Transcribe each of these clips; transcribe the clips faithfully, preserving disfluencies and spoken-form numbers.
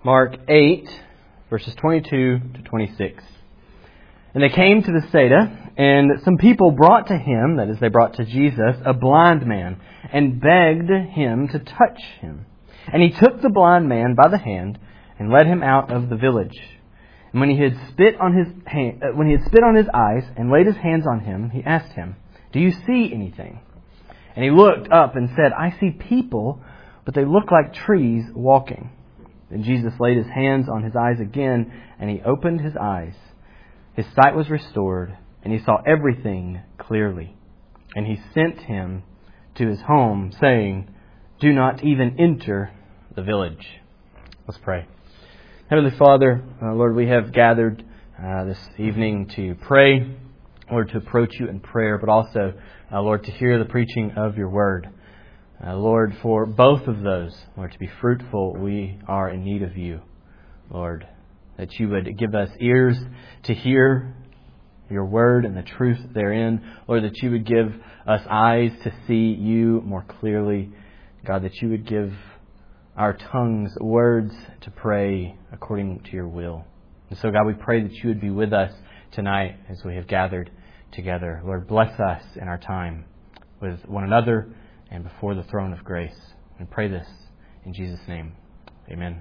Mark eight, verses twenty-two to twenty-six. And they came to Bethsaida, and some people brought to him, that is, they brought to Jesus, a blind man, and begged him to touch him. And he took the blind man by the hand, and led him out of the village. And when he had spit on his hand, uh, when he had spit on his eyes, and laid his hands on him, he asked him, "Do you see anything?" And he looked up and said, "I see people, but they look like trees walking." Then Jesus laid his hands on his eyes again, and he opened his eyes. His sight was restored, and he saw everything clearly. And he sent him to his home, saying, "Do not even enter the village." Let's pray. Heavenly Father, uh, Lord, we have gathered uh, this evening to pray, Lord, to approach you in prayer, but also, uh, Lord, to hear the preaching of your word. Uh, Lord, for both of those, Lord, to be fruitful, we are in need of you, Lord, that you would give us ears to hear your word and the truth therein. Lord, that you would give us eyes to see you more clearly. God, that you would give our tongues words to pray according to your will. And so, God, we pray that you would be with us tonight as we have gathered together. Lord, bless us in our time with one another and before the throne of grace. And pray this in Jesus' name. Amen.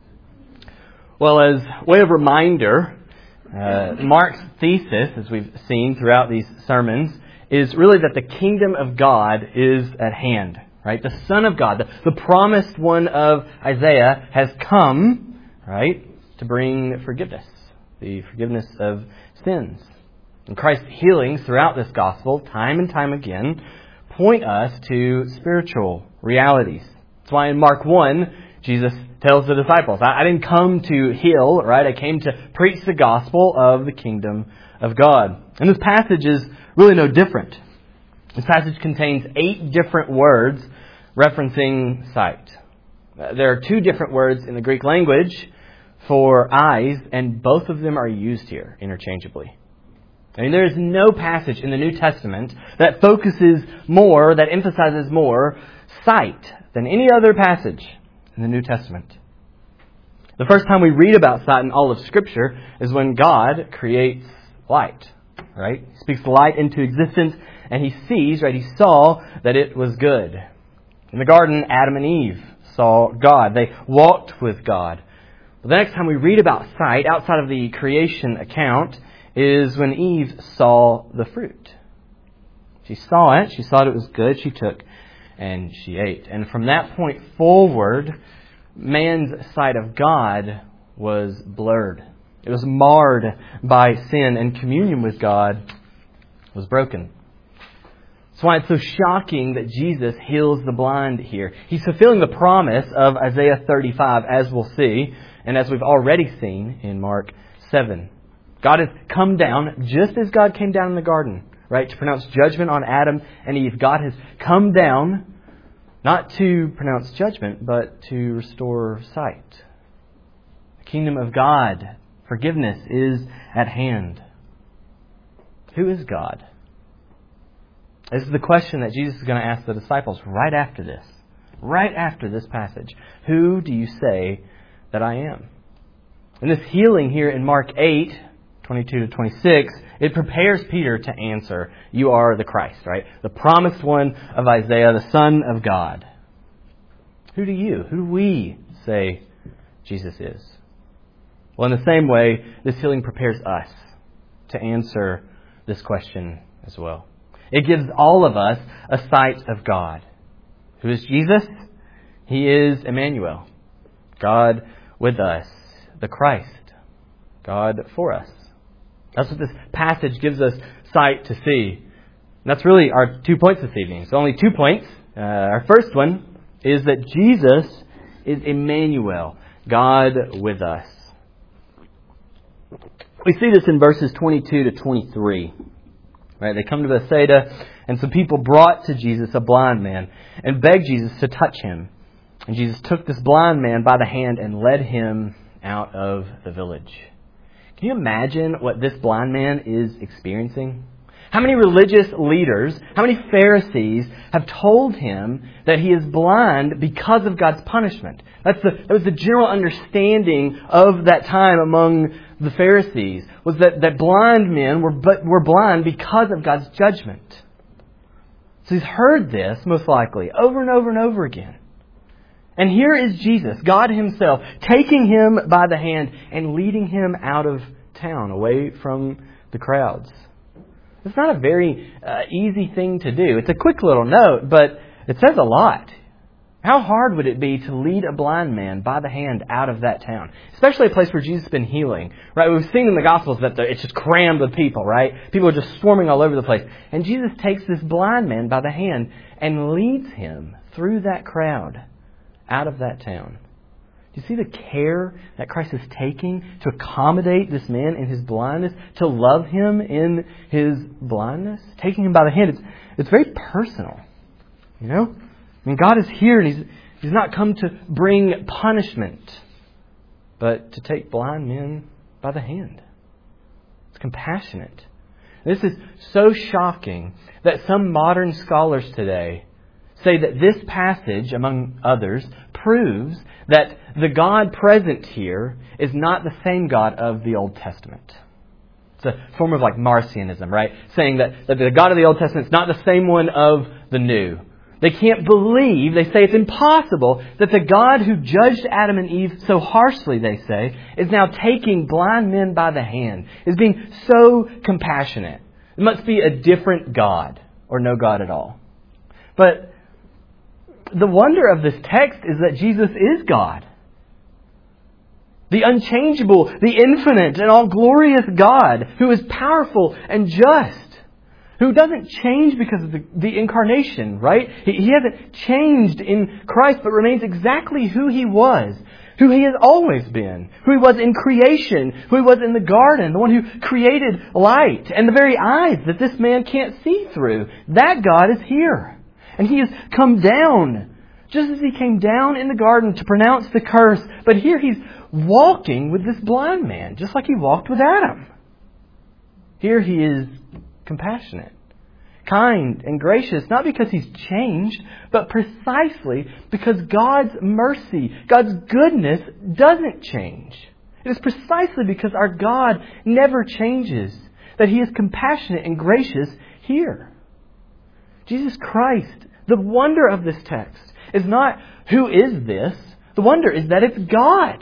Well, as way of reminder, uh, Mark's thesis, as we've seen throughout these sermons, is really that the kingdom of God is at hand. Right? The Son of God, the, the promised one of Isaiah, has come, right, to bring forgiveness, the forgiveness of sins. And Christ's healings throughout this gospel, time and time again, point us to spiritual realities. That's why in Mark one, Jesus tells the disciples, I, I didn't come to heal, right? I came to preach the gospel of the kingdom of God. And this passage is really no different. This passage contains eight different words referencing sight. There are two different words in the Greek language for eyes, and both of them are used here interchangeably. I mean, there is no passage in the New Testament that focuses more, that emphasizes more sight than any other passage in the New Testament. The first time we read about sight in all of Scripture is when God creates light, right? He speaks light into existence, and He sees, right? He saw that it was good. In the garden, Adam and Eve saw God. They walked with God. But the next time we read about sight, outside of the creation account, is when Eve saw the fruit. She saw it. She saw it was good. She took and she ate. And from that point forward, man's sight of God was blurred. It was marred by sin, and communion with God was broken. That's why it's so shocking that Jesus heals the blind here. He's fulfilling the promise of Isaiah thirty-five, as we'll see, and as we've already seen in Mark seven. God has come down, just as God came down in the garden, right, to pronounce judgment on Adam and Eve. God has come down not to pronounce judgment, but to restore sight. The kingdom of God, forgiveness, is at hand. Who is God? This is the question that Jesus is going to ask the disciples right after this. Right after this passage. Who do you say that I am? And this healing here in Mark eight, twenty-two to twenty-six, it prepares Peter to answer, "You are the Christ," right? The promised one of Isaiah, the Son of God. Who do you, who do we say Jesus is? Well, in the same way, this healing prepares us to answer this question as well. It gives all of us a sight of God. Who is Jesus? He is Emmanuel, God with us, the Christ, God for us. That's what this passage gives us sight to see. And that's really our two points this evening. So only two points. Uh, our first one is that Jesus is Emmanuel, God with us. We see this in verses twenty-two to twenty-three. Right? They come to Bethsaida, and some people brought to Jesus a blind man and begged Jesus to touch him. And Jesus took this blind man by the hand and led him out of the village. Can you imagine what this blind man is experiencing? How many religious leaders, how many Pharisees have told him that he is blind because of God's punishment? That's the, that was the general understanding of that time among the Pharisees, was that, that blind men were, but, were blind because of God's judgment. So he's heard this, most likely, over and over and over again. And here is Jesus, God Himself, taking him by the hand and leading him out of town, away from the crowds. It's not a very uh, easy thing to do. It's a quick little note, but it says a lot. How hard would it be to lead a blind man by the hand out of that town? Especially a place where Jesus has been healing. Right? We've seen in the Gospels that it's just crammed with people, right? People are just swarming all over the place. And Jesus takes this blind man by the hand and leads him through that crowd out of that town. Do you see the care that Christ is taking to accommodate this man in his blindness, to love him in his blindness? Taking him by the hand, it's, it's very personal. You know? I mean, God is here and He's, He's not come to bring punishment, but to take blind men by the hand. It's compassionate. This is so shocking that some modern scholars today say that this passage, among others, proves that the God present here is not the same God of the Old Testament. It's a form of like Marcionism, right? Saying that, that the God of the Old Testament is not the same one of the New. They can't believe, they say it's impossible, that the God who judged Adam and Eve so harshly, they say, is now taking blind men by the hand, is being so compassionate. It must be a different God, or no God at all. But the wonder of this text is that Jesus is God. The unchangeable, the infinite and all glorious God who is powerful and just. Who doesn't change because of the, the incarnation, right? He, he hasn't changed in Christ, but remains exactly who He was. Who He has always been. Who He was in creation. Who He was in the garden. The one who created light. And the very eyes that this man can't see through. That God is here. And He has come down. Just as He came down in the garden to pronounce the curse. But here He's walking with this blind man. Just like He walked with Adam. Here He is compassionate, kind and gracious, not because He's changed, but precisely because God's mercy, God's goodness doesn't change. It is precisely because our God never changes that He is compassionate and gracious here. Jesus Christ, the wonder of this text is not who is this. The wonder is that it's God.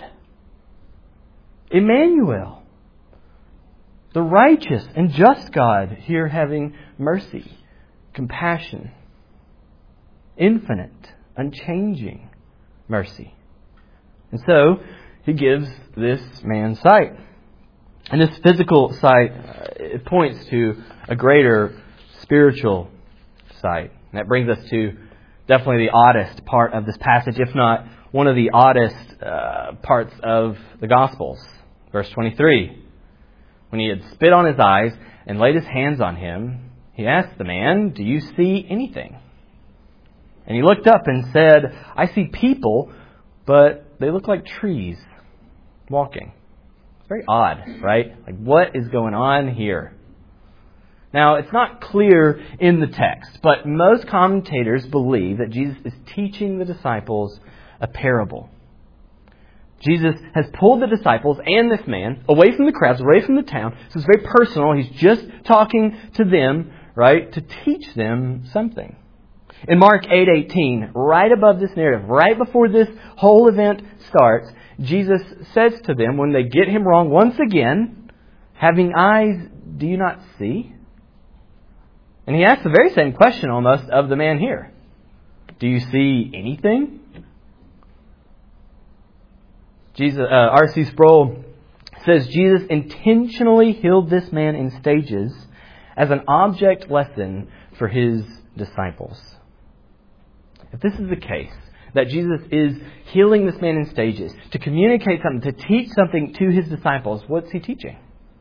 Emmanuel. The righteous and just God here having mercy, compassion, infinite, unchanging mercy. And so He gives this man sight. And this physical sight, uh, it points to a greater spiritual sight. And that brings us to definitely the oddest part of this passage, if not one of the oddest uh, parts of the Gospels. Verse twenty-three. When He had spit on his eyes and laid His hands on him, He asked the man, "Do you see anything?" And he looked up and said, "I see people, but they look like trees walking." It's very odd, right? Like, what is going on here? Now, it's not clear in the text, but most commentators believe that Jesus is teaching the disciples a parable. Jesus has pulled the disciples and this man away from the crowds, away from the town. So it's very personal. He's just talking to them, right, to teach them something. In Mark eight eighteen, right above this narrative, right before this whole event starts, Jesus says to them, when they get Him wrong once again, "Having eyes, do you not see?" And He asks the very same question almost of the man here. Do you see anything? Jesus, uh, R C Sproul says Jesus intentionally healed this man in stages as an object lesson for His disciples. If this is the case, that Jesus is healing this man in stages to communicate something, to teach something to His disciples, what's He teaching?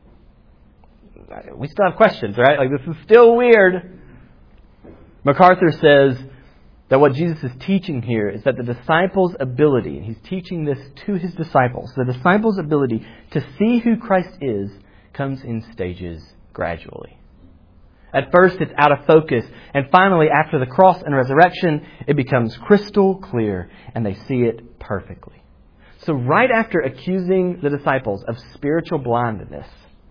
We still have questions, right? Like, this is still weird. MacArthur says that what Jesus is teaching here is that the disciples' ability, and He's teaching this to His disciples, the disciples' ability to see who Christ is comes in stages gradually. At first, it's out of focus. And finally, after the cross and resurrection, it becomes crystal clear, and they see it perfectly. So right after accusing the disciples of spiritual blindness,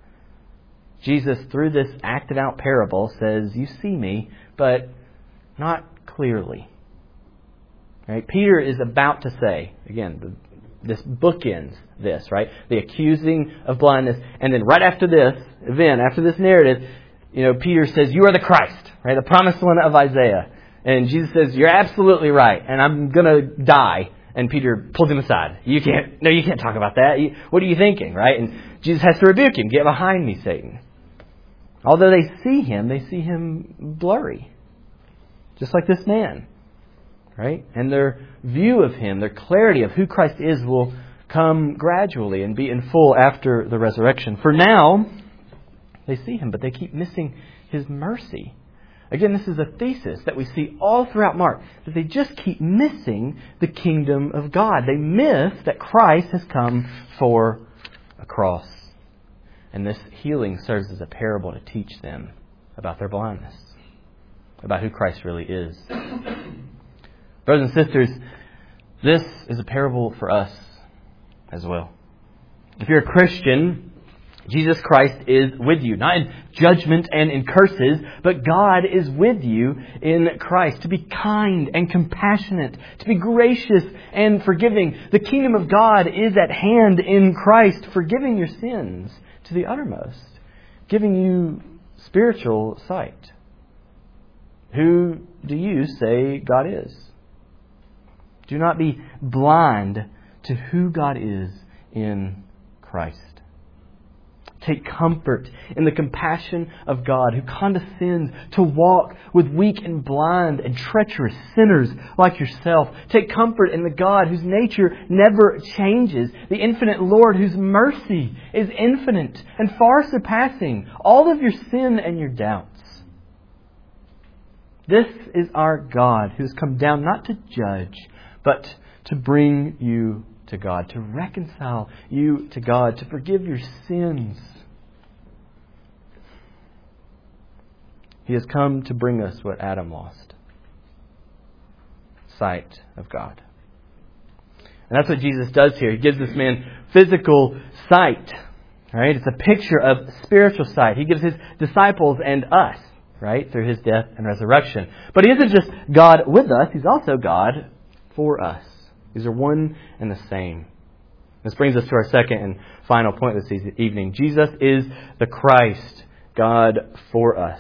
Jesus, through this acted out parable, says, you see me, but not clearly. Right? Peter is about to say, again, the, this bookends this, right? The accusing of blindness. And then right after this event, after this narrative, you know, Peter says, you are the Christ, right? The promised one of Isaiah. And Jesus says, you're absolutely right, and I'm going to die. And Peter pulls him aside. You can't, no, you can't talk about that. You, what are you thinking, right? And Jesus has to rebuke him. Get behind me, Satan. Although they see him, they see him blurry. Just like this man, right? And their view of him, their clarity of who Christ is will come gradually and be in full after the resurrection. For now, they see him, but they keep missing his mercy. Again, this is a thesis that we see all throughout Mark, that they just keep missing the kingdom of God. They miss that Christ has come for a cross. And this healing serves as a parable to teach them about their blindness, about who Christ really is. Brothers and sisters, this is a parable for us as well. If you're a Christian, Jesus Christ is with you, not in judgment and in curses, but God is with you in Christ to be kind and compassionate, to be gracious and forgiving. The kingdom of God is at hand in Christ, forgiving your sins to the uttermost, giving you spiritual sight. Who do you say God is? Do not be blind to who God is in Christ. Take comfort in the compassion of God who condescends to walk with weak and blind and treacherous sinners like yourself. Take comfort in the God whose nature never changes, the infinite Lord whose mercy is infinite and far surpassing all of your sin and your doubts. This is our God who has come down not to judge, but to bring you to God, to reconcile you to God, to forgive your sins. He has come to bring us what Adam lost. Sight of God. And that's what Jesus does here. He gives this man physical sight. Right? It's a picture of spiritual sight. He gives his disciples and us, right, through his death and resurrection. But he isn't just God with us, he's also God for us. These are one and the same. This brings us to our second and final point this evening. Jesus is the Christ, God for us.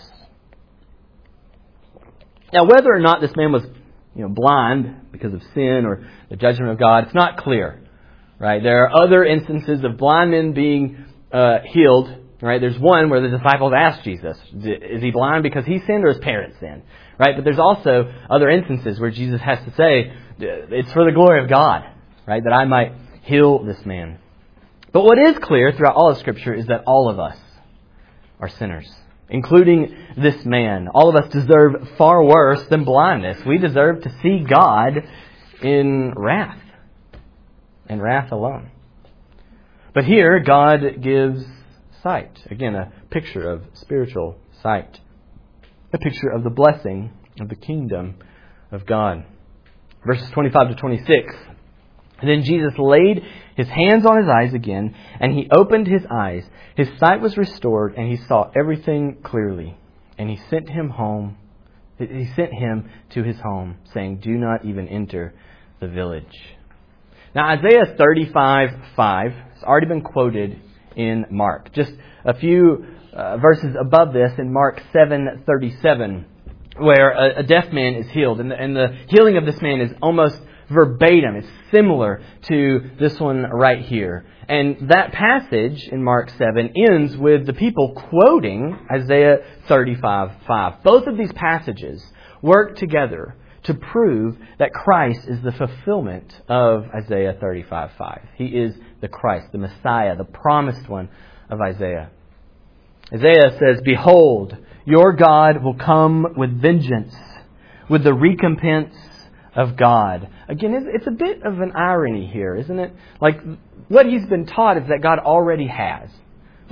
Now, whether or not this man was, you know, blind because of sin or the judgment of God, it's not clear. Right? There are other instances of blind men being uh, healed. Right? There's one where the disciples asked Jesus, is he blind because he sinned or his parents sinned? Right? But there's also other instances where Jesus has to say, it's for the glory of God, right, that I might heal this man. But what is clear throughout all of Scripture is that all of us are sinners, including this man. All of us deserve far worse than blindness. We deserve to see God in wrath, and wrath alone. But here, God gives sight. Again, a picture of spiritual sight. A picture of the blessing of the kingdom of God. Verses twenty-five to twenty-six. And then Jesus laid his hands on his eyes again, and he opened his eyes. His sight was restored, and he saw everything clearly. And he sent him home. He sent him to his home, saying, do not even enter the village. Now, Isaiah thirty-five five has already been quoted in Mark. Just a few uh, verses above this in Mark seven thirty-seven. Where a, a deaf man is healed. And the, and the healing of this man is almost verbatim. It's similar to this one right here. And that passage in Mark seven ends with the people quoting Isaiah thirty-five five. Both of these passages work together to prove that Christ is the fulfillment of Isaiah thirty-five five. He is the Christ, the Messiah, the promised one of Isaiah. Isaiah says, behold, your God will come with vengeance, with the recompense of God. Again, it's a bit of an irony here, isn't it? Like, what he's been taught is that God already has.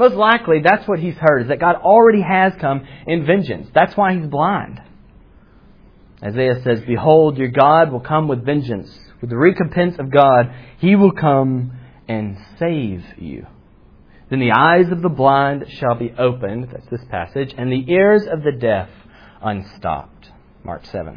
Most likely, that's what he's heard, is that God already has come in vengeance. That's why he's blind. Isaiah says, "Behold, your God will come with vengeance. With the recompense of God, He will come and save you. Then the eyes of the blind shall be opened," that's this passage, "and the ears of the deaf unstopped." Mark seven.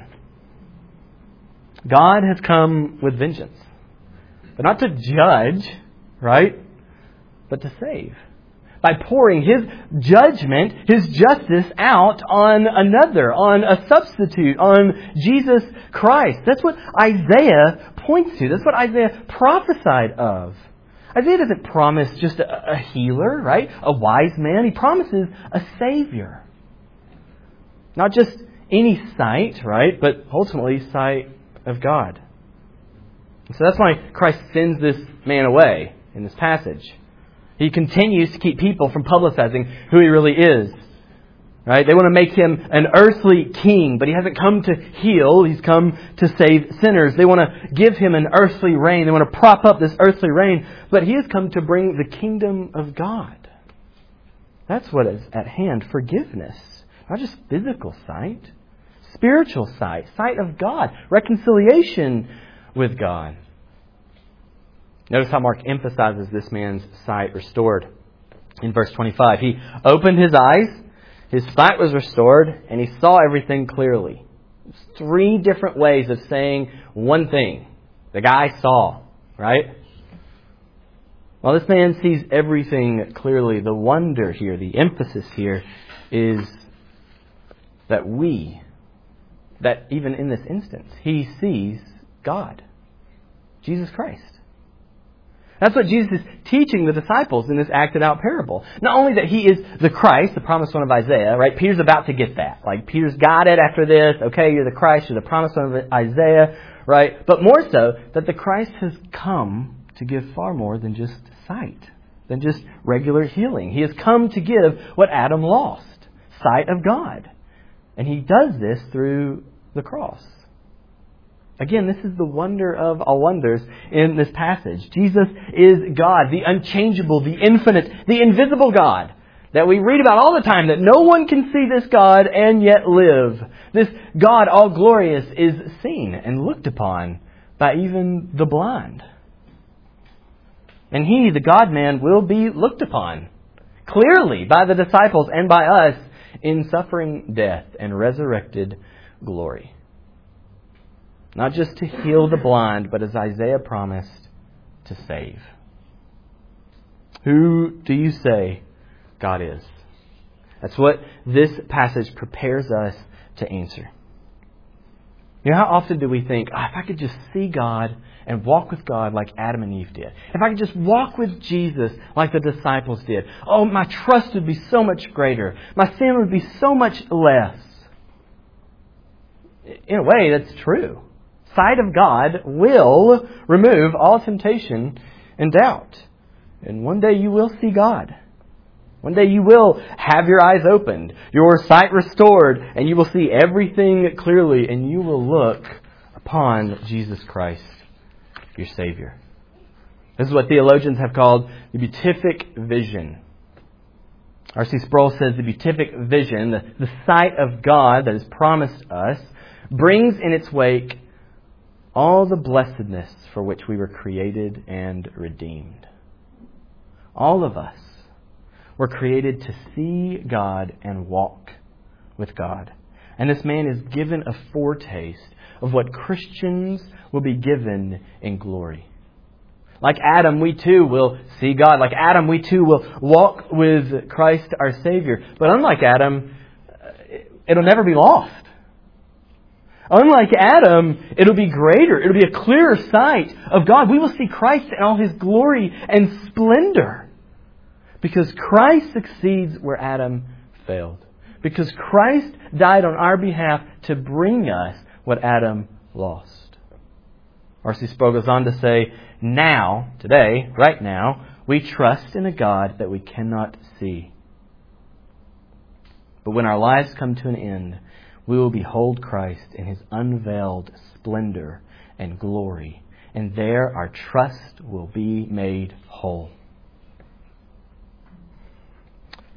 God has come with vengeance. But not to judge, right? But to save. By pouring His judgment, His justice out on another, on a substitute, on Jesus Christ. That's what Isaiah points to. That's what Isaiah prophesied of. Isaiah doesn't promise just a, a healer, right? A wise man. He promises a Savior. Not just any sight, right? But ultimately sight of God. So that's why Christ sends this man away in this passage. He continues to keep people from publicizing who He really is. Right? They want to make Him an earthly king, but He hasn't come to heal. He's come to save sinners. They want to give Him an earthly reign. They want to prop up this earthly reign, but He has come to bring the kingdom of God. That's what is at hand. Forgiveness. Not just physical sight. Spiritual sight. Sight of God. Reconciliation with God. Notice how Mark emphasizes this man's sight restored. In verse twenty-five, he opened his eyes, his sight was restored, and he saw everything clearly. It's three different ways of saying one thing. The guy saw, right? Well, this man sees everything clearly. The wonder here, the emphasis here is that we, that even in this instance, he sees God, Jesus Christ. That's what Jesus is teaching the disciples in this acted out parable. Not only that He is the Christ, the promised one of Isaiah, right? Peter's about to get that. Like, Peter's got it after this. Okay, you're the Christ, you're the promised one of Isaiah, right? But more so, that the Christ has come to give far more than just sight, than just regular healing. He has come to give what Adam lost, sight of God. And He does this through the cross. Again, this is the wonder of all wonders in this passage. Jesus is God, the unchangeable, the infinite, the invisible God that we read about all the time, that no one can see this God and yet live. This God, all glorious, is seen and looked upon by even the blind. And He, the God-man, will be looked upon clearly by the disciples and by us in suffering death and resurrected glory. Not just to heal the blind, but as Isaiah promised, to save. Who do you say God is? That's what this passage prepares us to answer. You know, how often do we think, oh, if I could just see God and walk with God like Adam and Eve did. If I could just walk with Jesus like the disciples did. Oh, my trust would be so much greater. My sin would be so much less. In a way, that's true. Sight of God will remove all temptation and doubt. And one day you will see God. One day you will have your eyes opened, your sight restored, and you will see everything clearly, and you will look upon Jesus Christ, your Savior. This is what theologians have called the beatific vision. R C Sproul says the beatific vision, the, the sight of God that is promised us, brings in its wake all the blessedness for which we were created and redeemed. All of us were created to see God and walk with God. And this man is given a foretaste of what Christians will be given in glory. Like Adam, we too will see God. Like Adam, we too will walk with Christ our Savior. But unlike Adam, it'll never be lost. Unlike Adam, it'll be greater. It'll be a clearer sight of God. We will see Christ in all His glory and splendor. Because Christ succeeds where Adam failed. Because Christ died on our behalf to bring us what Adam lost. R C Sproul goes on to say, now, today, right now, we trust in a God that we cannot see. But when our lives come to an end, we will behold Christ in His unveiled splendor and glory. And there our trust will be made whole.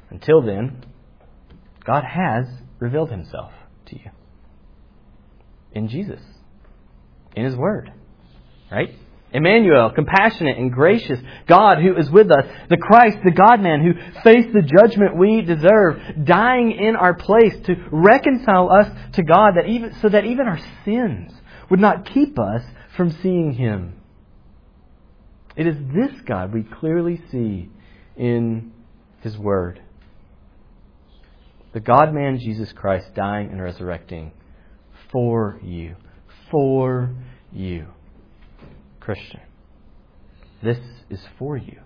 Until then, God has revealed himself to you in Jesus, in his word, right? Emmanuel, compassionate and gracious God who is with us, the Christ, the God-man who faced the judgment we deserve, dying in our place to reconcile us to God, that even so that even our sins would not keep us from seeing him. It is this God we clearly see in his word. The God-man Jesus Christ dying and resurrecting for you. For you. Christian. This is for you.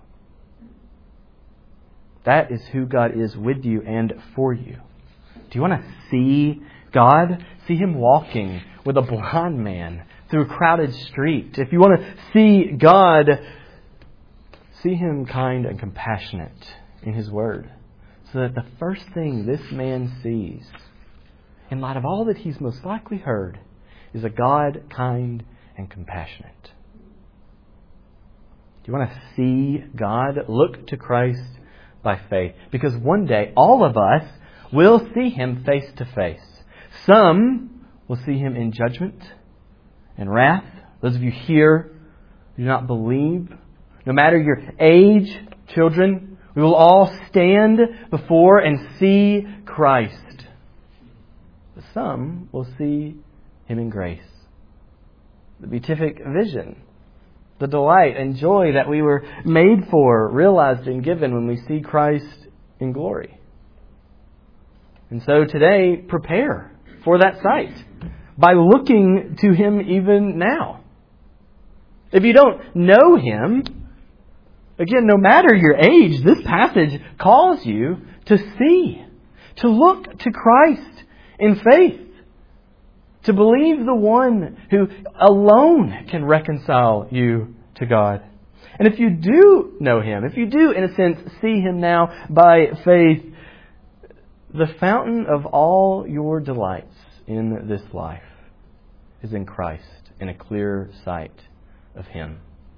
That is who God is with you and for you. Do you want to see God? See him walking with a blind man through a crowded street. If you want to see God, see him kind and compassionate in his word. So that the first thing this man sees, in light of all that he's most likely heard, is a God kind and compassionate. Do you want to see God? Look to Christ by faith. Because one day, all of us will see him face to face. Some will see him in judgment and wrath. Those of you here who do not believe, no matter your age, children, we will all stand before and see Christ. But some will see him in grace. The beatific vision, the delight and joy that we were made for, realized and given when we see Christ in glory. And so today, prepare for that sight by looking to him even now. If you don't know him, again, no matter your age, this passage calls you to see, to look to Christ in faith, to believe the one who alone can reconcile you to God. And if you do know him, if you do, in a sense, see him now by faith, the fountain of all your delights in this life is in Christ, in a clear sight of him.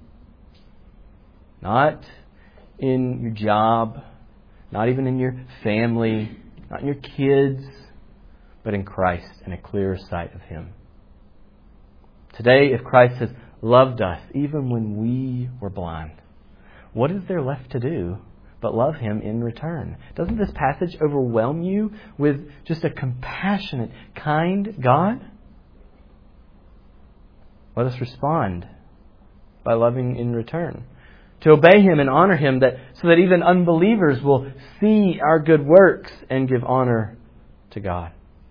Not in your job, not even in your family, not in your kids, but in Christ, in a clear sight of him. Today, if Christ has loved us even when we were blind, what is there left to do but love him in return? Doesn't this passage overwhelm you with just a compassionate, kind God? Let us respond by loving in return. To obey him and honor him, that so that even unbelievers will see our good works and give honor to God.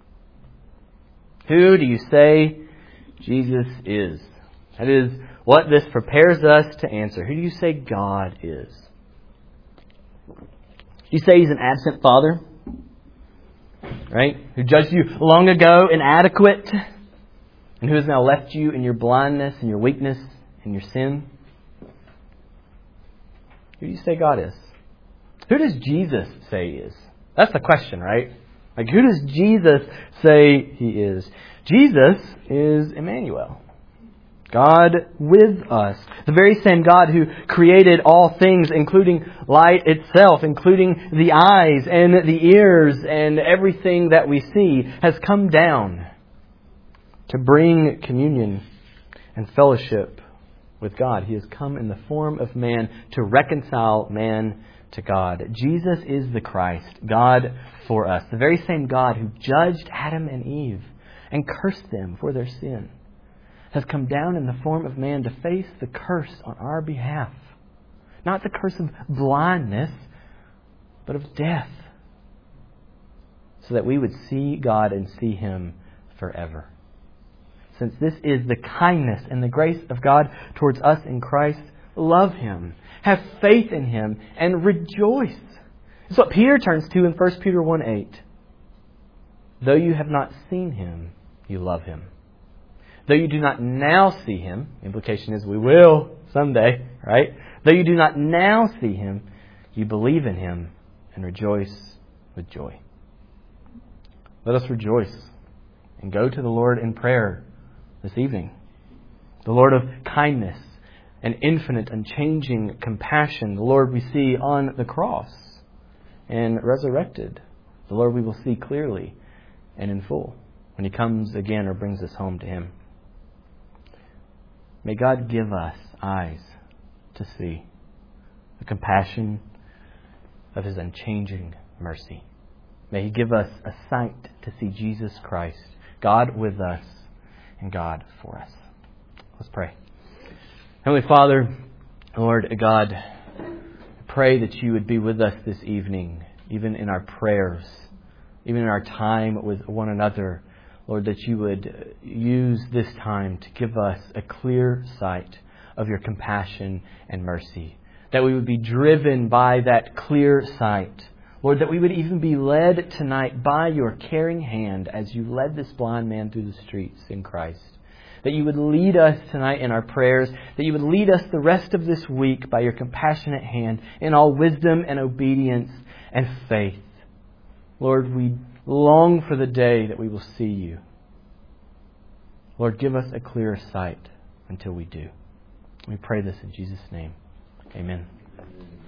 Who do you say Jesus is? That is what this prepares us to answer. Who do you say God is? Do you say he's an absent father? Right? Who judged you long ago inadequate? And who has now left you in your blindness and your weakness and your sin? Who do you say God is? Who does Jesus say he is? That's the question, right? Like, who does Jesus say he is? Jesus is Emmanuel. God with us. The very same God who created all things, including light itself, including the eyes and the ears and everything that we see, has come down to bring communion and fellowship with God. He has come in the form of man to reconcile man to God. Jesus is the Christ, God for us. The very same God who judged Adam and Eve and cursed them for their sin has come down in the form of man to face the curse on our behalf. Not the curse of blindness, but of death. So that we would see God and see him forever. Since this is the kindness and the grace of God towards us in Christ, love him, have faith in him, and rejoice. It's what Peter turns to in First Peter one eight. Though you have not seen him, you love him. Though you do not now see him, implication is we will someday, right? Though you do not now see him, you believe in him and rejoice with joy. Let us rejoice and go to the Lord in prayer this evening. The Lord of kindness and infinite, unchanging compassion, the Lord we see on the cross, and resurrected. The Lord we will see clearly and in full when He comes again or brings us home to Him. May God give us eyes to see the compassion of His unchanging mercy. May He give us a sight to see Jesus Christ, God with us and God for us. Let's pray. Heavenly Father, Lord God, I pray that You would be with us this evening, even in our prayers, even in our time with one another. Lord, that You would use this time to give us a clear sight of Your compassion and mercy. That we would be driven by that clear sight. Lord, that we would even be led tonight by Your caring hand as You led this blind man through the streets in Christ. That You would lead us tonight in our prayers. That You would lead us the rest of this week by Your compassionate hand in all wisdom and obedience and faith. Lord, we long for the day that we will see You. Lord, give us a clearer sight until we do. We pray this in Jesus' name. Amen.